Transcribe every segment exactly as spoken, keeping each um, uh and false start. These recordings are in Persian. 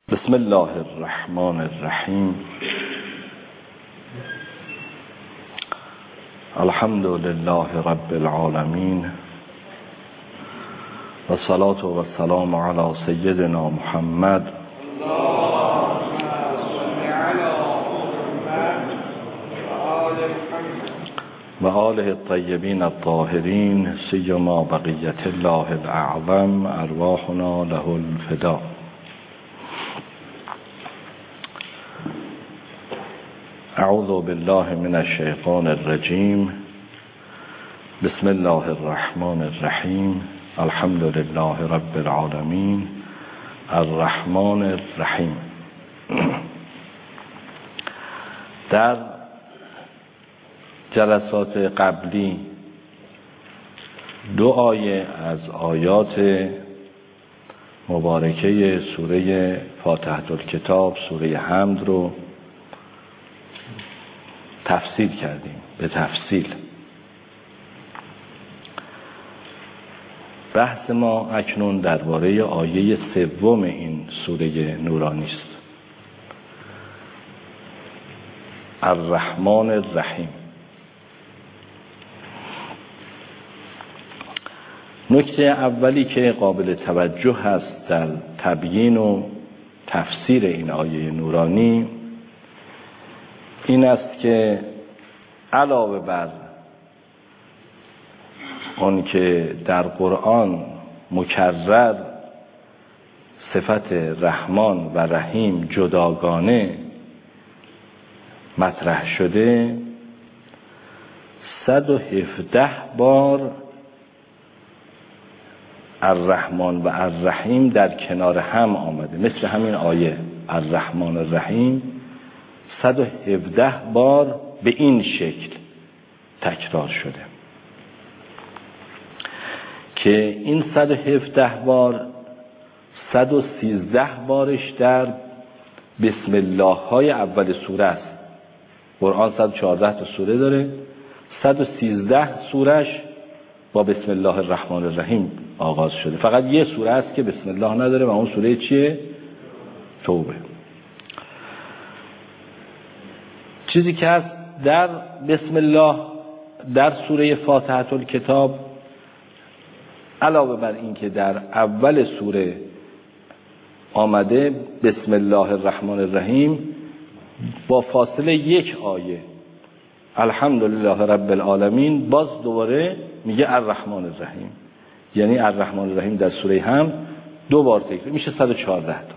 بسم الله الرحمن الرحیم. الحمد لله رب العالمین و صلاة و سلام علی سیدنا محمد و آله الطیبین الطاهرین سیما بقیت الله الاعظم ارواحنا له الفدا. اعوذ بالله من الشیطان الرجیم. بسم الله الرحمن الرحیم. الحمد لله رب العالمین الرحمن الرحیم. در جلسات قبلی دو آیه از آیات مبارکه سوره فاتحة الکتاب، سوره حمد رو تفسیر کردیم به تفصیل. بحث ما اکنون درباره آیه سوم این سوره نورانی است، الرحمن الرحیم. نکته اولی که قابل توجه هست در تبیین و تفسیر این آیه نورانی این است که علاوه بر آن که در قرآن مکرر صفت رحمان و رحیم جداگانه مطرح شده، صد و هفده بار الرحمن و الرحیم در کنار هم آمده، مثل همین آیه الرحمن الرحیم صد و هفده بار به این شکل تکرار شده که این صد و هفده بار صد و سیزده بارش در بسم الله های اول سوره است. قرآن صد و چهارده تا سوره داره، صد و سیزده سورش با بسم الله الرحمن الرحیم آغاز شده. فقط یه سوره است که بسم الله نداره و اون سوره چیه؟ توبه. چیزی که هست در بسم الله در سوره فاتحة الکتاب، علاوه بر این که در اول سوره آمده بسم الله الرحمن الرحیم، با فاصله یک آیه الحمدلله رب العالمین باز دوباره میگه الرحمن الرحیم. یعنی الرحمن الرحیم در سوره هم دو بار تکرار میشه، صد و چهارده تا.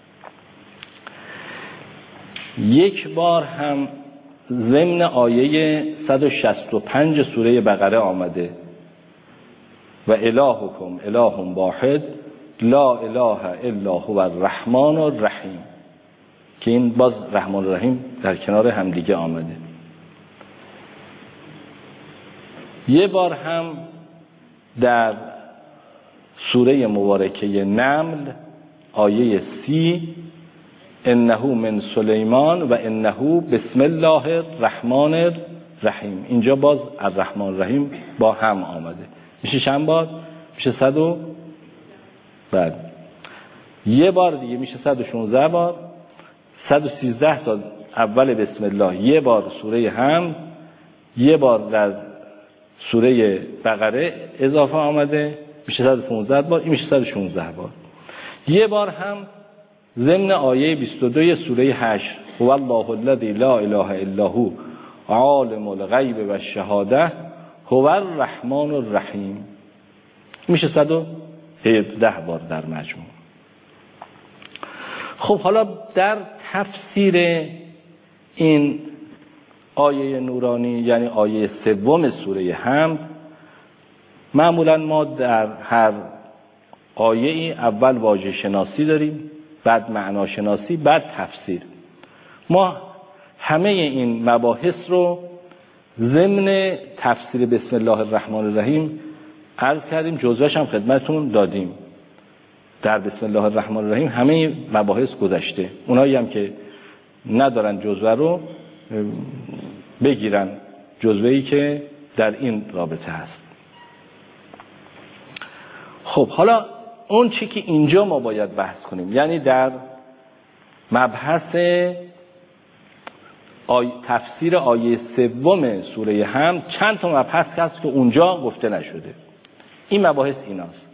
یک بار هم ضمن آیه صد و شصت و پنج سوره بقره آمده و الهکم اله واحد لا اله الا هو الرحمن الرحیم، که این باز رحمان الرحیم در کنار همدیگه آمده. یه بار هم در سوره مبارکه نمل آیه سی انه من سلیمان و انه بسم الله الرحمن الرحیم، اینجا باز الرحمن الرحیم با هم آمده. میشه چند بار؟ میشه صد و بعد یه بار دیگه میشه صد و شانزده بار. صد و سیزده تا اول بسم الله، یه بار سوره هم، یه بار در سوره بقره اضافه آمده، میشه صد و پانزده بار. این میشه صد و شانزده بار. یه بار هم ضمن آیه بیست و دو سوره حشر هو الله الذی لا اله الا هو عالم الغیب و الشهاده هو الرحمن الرحیم، میشه صد و هفده بار در مجموع. خب حالا در تفسیر این آیه نورانی، یعنی آیه سوم سوره حمد، معمولا ما در هر آیه اول واژه شناسی داریم، بعد معنا شناسی، بعد تفسیر. ما همه این مباحث رو ضمن تفسیر بسم الله الرحمن الرحیم عرض کردیم، جزوهش هم خدمتتون دادیم. در بسم الله الرحمن الرحیم همه مباحث گذشته. اونایی هم که ندارن جزوه رو بگیرن، جزوه‌ای که در این رابطه هست. خب حالا اون چی که اینجا ما باید بحث کنیم، یعنی در مبحث آی... تفسیر آیه سوم سوره حمد چند تا مبحث هست که اونجا گفته نشده. این مباحث ایناست.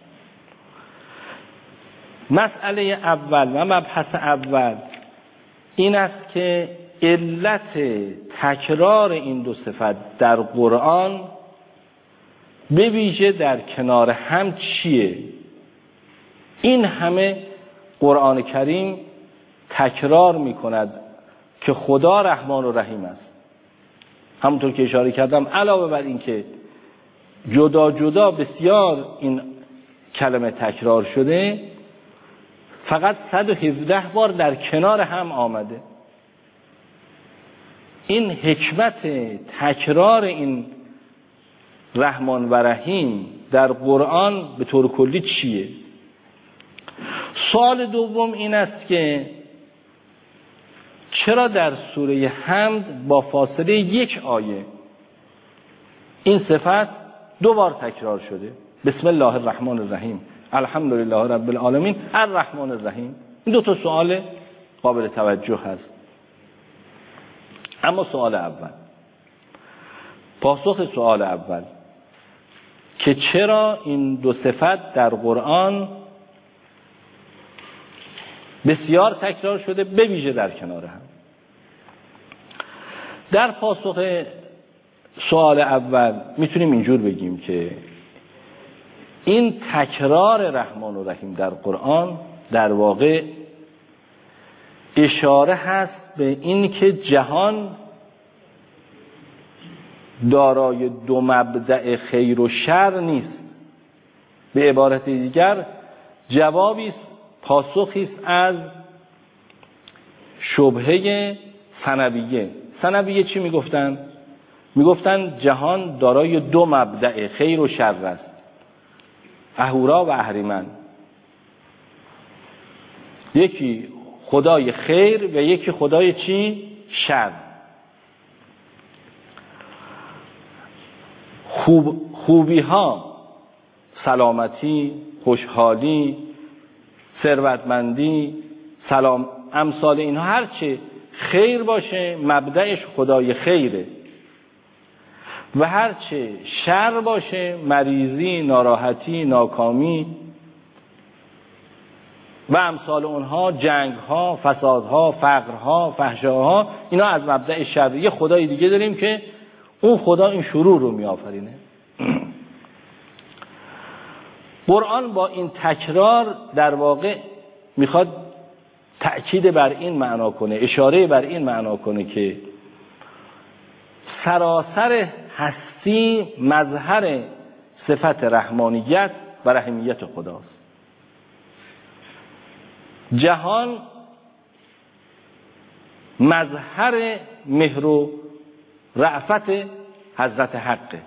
مسئله اول و مبحث اول این است که علت تکرار این دو صفت در قرآن به ویژه در کنار هم چیه؟ این همه قرآن کریم تکرار می کند که خدا رحمان و رحیم است. همونطور که اشاره کردم علاوه بر این که جدا جدا بسیار این کلمه تکرار شده، فقط صد و هفده بار در کنار هم آمده. این حکمت تکرار این رحمان و رحیم در قرآن به طور کلی چیه؟ سوال دوم این است که چرا در سوره حمد با فاصله یک آیه این صفت دو بار تکرار شده؟ بسم الله الرحمن الرحیم، الحمدلله رب العالمین، الرحمن الرحیم. این دو تا سوال قابل توجه هست. اما سوال اول، پاسخ سوال اول که چرا این دو صفت در قرآن بسیار تکرار شده به ویژه در کنار هم. در پاسخ سوال اول میتونیم اینجور بگیم که این تکرار رحمان و رحیم در قرآن در واقع اشاره هست به این که جهان دارای دو مبدأ خیر و شر نیست. به عبارت دیگر جوابی است، پاسخی است از شبهه ثنویه. ثنویه چی میگفتن؟ میگفتن جهان دارای دو مبدأ خیر و شر است، اهورا و اهریمن. یکی خدای خیر و یکی خدای چی؟ شر. خوب خوبی ها، سلامتی، خوشحالی، ثروتمندی، سلام، امثال اینها هرچه خیر باشه مبدأش خدای خیره و هرچه شر باشه مریضی، ناراحتی، ناکامی و امثال اونها، جنگ ها، فساد ها، فقر ها، فحشاها، اینا از مبدأ شر. یه خدای دیگه داریم که اون خدا این شرور رو می آفرینه. قرآن با این تکرار در واقع میخواد تأکید بر این معنا کنه، اشاره بر این معنا کنه که سراسر هستی مظهر صفت رحمانیت و رحیمیت خداست. جهان مظهر مهر و رأفت حضرت حقه.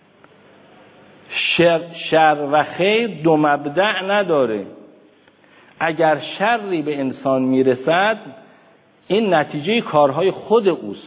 شر, شر و خیر دو مبدأ نداره. اگر شری به انسان میرسد این نتیجه کارهای خود اوست.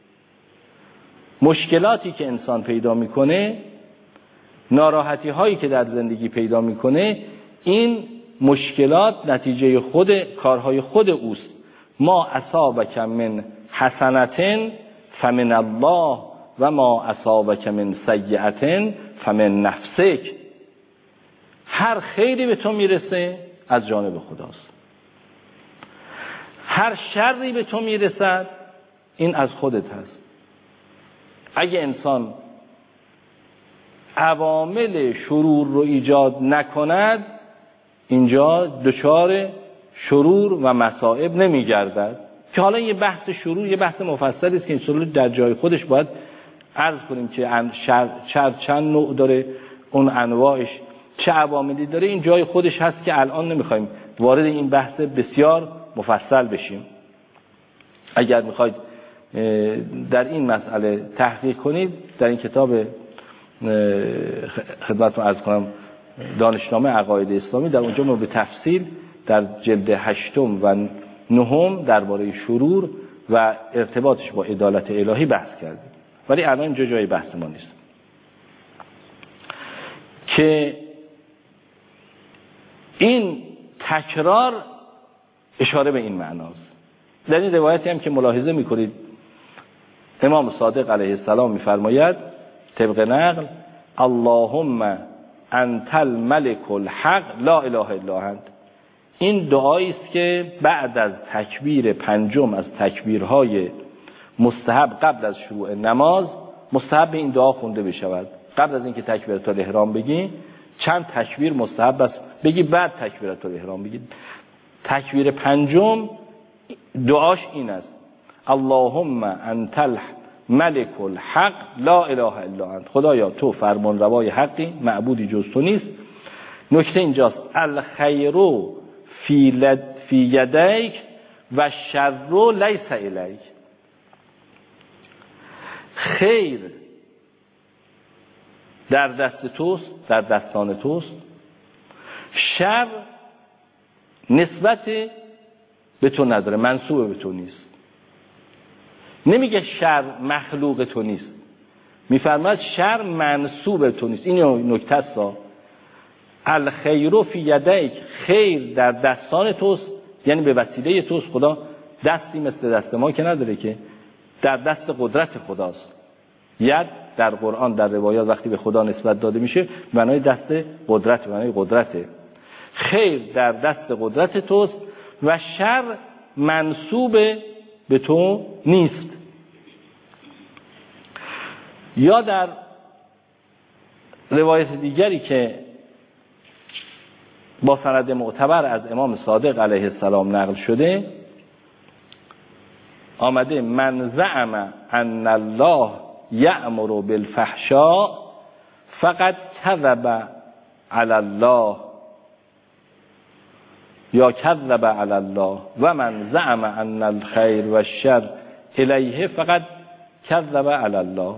مشکلاتی که انسان پیدا میکنه، ناراحتی هایی که در زندگی پیدا میکنه، این مشکلات نتیجه خود کارهای خود اوست. ما اصابک من حسنة فمن الله و ما اصابک من سیئة فمن نفسک. هر خیری به تو میرسه از جانب خداست، هر شری به تو میرسد این از خودت هست. اگه انسان عوامل شرور رو ایجاد نکند اینجا دچار شرور و مصائب نمیگردد. که حالا یه بحث شرور یه بحث مفصلی است که انشاءالله در جای خودش باید عرض کنیم که شر, شر چند نوع داره، اون انواعش چه عواملی داره، این جای خودش هست که الان نمیخوایم وارد این بحث بسیار مفصل بشیم. اگر میخواید در این مسئله تحقیق کنید در این کتاب خدمتتون عرض کنم دانشنامه عقاید اسلامی، در اونجا ما به تفصیل در جلد هشتم و نهم درباره شرور و ارتباطش با عدالت الهی بحث کردیم، ولی الان اینجا جای بحث ما نیست. که این تکرار اشاره به این معناست در این روایتی هم که ملاحظه میکنید امام صادق علیه السلام میفرماید طبق نقل اللهم انت الملك الحق لا اله الا انت. این دعایی است که بعد از تکبیر پنجم از تکبیرهای مستحب قبل از شروع نماز مستحب این دعا خونده بشود. قبل از اینکه تکبیرات الاحرام بگی چند تکبیر مستحب است بگی، بعد تکبیرات الاحرام بگی. تکبیر پنجم دعاش این است اللهم انت الملك الحق لا اله الا انت. خدایا تو فرمان روای حقی، معبودی جز تو نیست. نکته اینجاست الخیر فی لد فی یدیک و شر لیس الیک. خیر در دست توست، در دستان توست. شر نسبت به تو نداره، منسوب به تو نیست. نمیگه شر مخلوق تو نیست، میفرماید شر منسوب به تو نیست. این نکته است. الخیر فی یدیک، خیر در دستان توست، یعنی به وسیله توست. خدا دستی مثل دست ما که نداره، که در دست قدرت خداست. ید در قرآن در روایات وقتی به خدا نسبت داده میشه معنای دست قدرت، معنای قدرته. خیر در دست قدرت توست و شر منسوب به تو نیست. یا در روایت دیگری که با سند معتبر از امام صادق علیه السلام نقل شده آمده من زعم ان الله یأمر بالفحشاء فقد کذب علی الله یا کذب علی الله و من زعم ان الخیر و الشر الیه فقد کذب علی الله.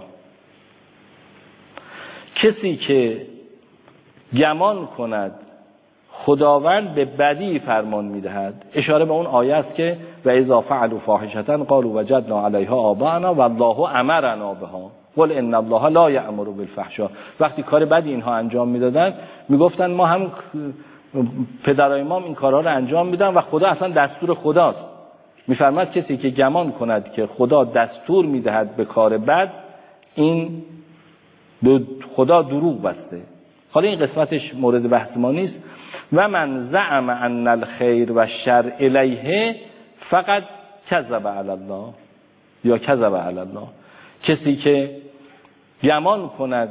کسی که گمان کند خداوند به بدی فرمان میدهد، اشاره به اون آیه است که و اذا فعلوا فاحشة قالوا وجدنا علیها آباءنا والله امرنا بها قل ان الله لا یأمر بالفحشاء. وقتی کار بدی اینها انجام میدادن میگفتن ما هم پدرای ما این کارها رو انجام میدن و خدا اصلا دستور خداست. میفرماید کسی که گمان کند که خدا دستور میدهد به کار بد، این به خدا دروغ بسته. حالا این قسمتش مورد بحث ما نیست. و من زعم ان الخیر و الشر الیه فقط کذب علی الله یا کذب علی الله. کسی که گمان کند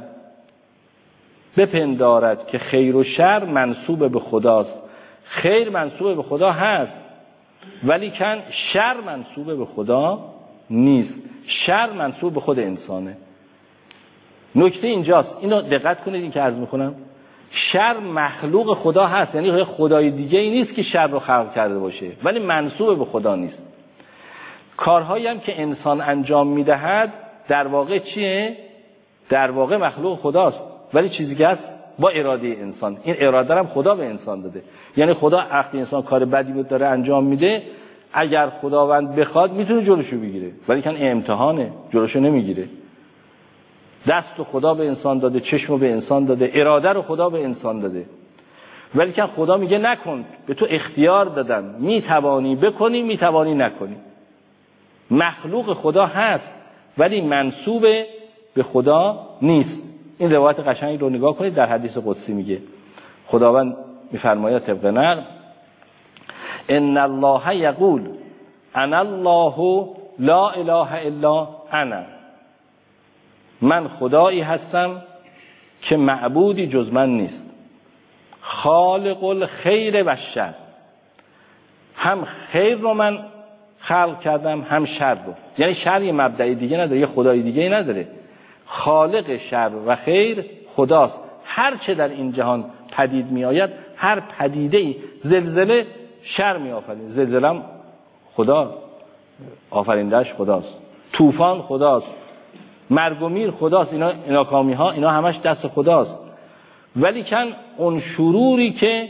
بپندارد که خیر و شر منسوب به خداست. خیر منسوب به خدا هست ولی کن شر منسوب به خدا نیست. شر منسوب به خود انسانه. نکته اینجاست، اینو دقت کنید این که عرض میکنم. شر مخلوق خدا هست، یعنی خدای دیگه ای نیست که شر رو خلق کرده باشه، ولی منسوب به خدا نیست. کارهایی هم که انسان انجام میدهد در واقع چیه؟ در واقع مخلوق خداست ولی چیزی که هست با اراده انسان. این اراده هم خدا به انسان داده. یعنی خدا وقتی انسان کار بدی بود داره انجام میده، اگر خداوند بخواد میتونه جلوشو بگیره، ولی کن امتحانه، جلوشو نمیگیره. دست رو خدا به انسان داده، چشم رو به انسان داده، اراده رو خدا به انسان داده، ولی که خدا میگه نکن، به تو اختیار دادم، میتوانی بکنی میتوانی نکنی. مخلوق خدا هست ولی منسوب به خدا نیست. این روایت قشنگی رو نگاه کنید، در حدیث قدسی میگه خداوند میفرماید طبق نقل ان الله یقول انا الله لا اله الا انا. من خدایی هستم که معبودی جز من نیست. خالق الخیر و الشر. هم خیر رو من خلق کردم هم شر رو. یعنی شر یه مبدأ دیگه نداره، یه خدای دیگه نداره. خالق شر و خیر خداست. هر چه در این جهان پدید می آید، هر پدیده‌ای، زلزله شر می آفرینه، زلزله هم خدا آفریندهش خداست، طوفان خداست، مرگ و میر خداست، اینا ناکامی ها اینا همش دست خداست. ولی کن اون شروری که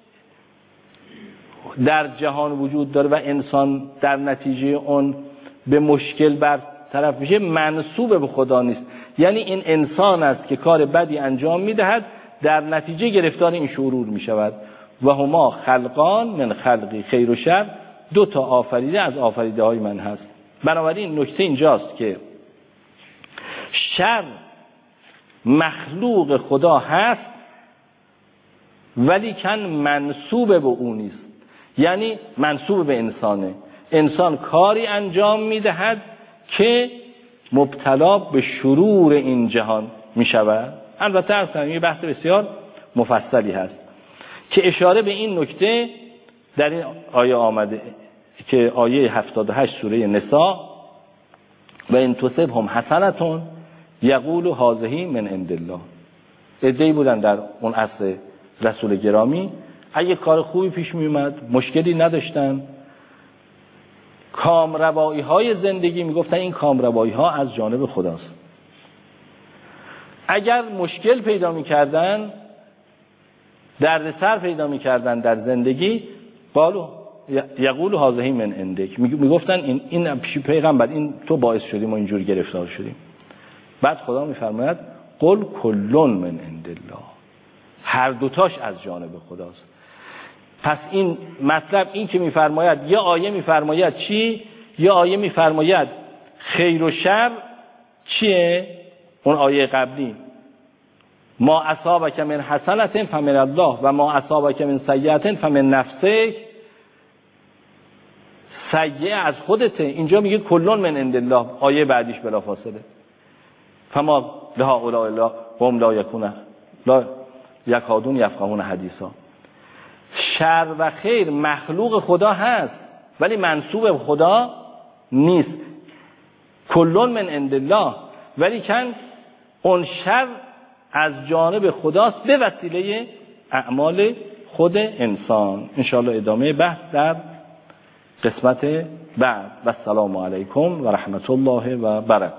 در جهان وجود داره و انسان در نتیجه اون به مشکل برطرف میشه، منسوب به خدا نیست. یعنی این انسان است که کار بدی انجام میدهد، در نتیجه گرفتار این شرور میشود. و هما خلقان من خلقی خیر و شر دو تا آفریده از آفریده های من هست. بنابراین نکته اینجاست که شر مخلوق خدا هست ولی کن منسوب به او نیست، یعنی منسوب به انسانه. انسان کاری انجام میدهد که مبتلا به شرور این جهان میشود. البته اصلا یه بحث بسیار مفصلی هست که اشاره به این نکته در این آیه آمده که آیه هفتاد و هشت سوره نساء و ان تصبهم حسنة یقول هذه من عند الله. عده‌ای بودن در اون عصر رسول گرامی، اگه کار خوبی پیش می اومد مشکلی نداشتن، کامروایی های زندگی میگفتن این کامروایی ها از جانب خداست. اگر مشکل پیدا میکردن، دردسر پیدا میکردن در زندگی، قالو یقول هذه من عندک، میگفتن این این پیغمبر این تو باعث شدی ما اینجور گرفتار شدیم. بعد خدا میفرماید قل کلون من عند الله، هر دوتاش از جانب خداست. پس این مطلب این که میفرماید، یه آیه میفرماید چی؟ یه آیه میفرماید خیر و شر چیه؟ اون آیه قبلی ما اصابک من حسنة فمن الله و ما اصابک من سیئة فمن نفسک. سیئه از خودته، اینجا میگه کلون من عند الله، آیه بعدیش بلافاصله فما لهؤلاء الله هم لا یکون لا یکادون یفقهون حدیثا. شر و خیر مخلوق خدا هست ولی منسوب به خدا نیست. کلون من عند الله، ولی کن اون شر از جانب خداست به وسیله اعمال خود انسان. انشاءالله ادامه بحث در قسمت بعد. و السلام علیکم و رحمت الله و برکاته.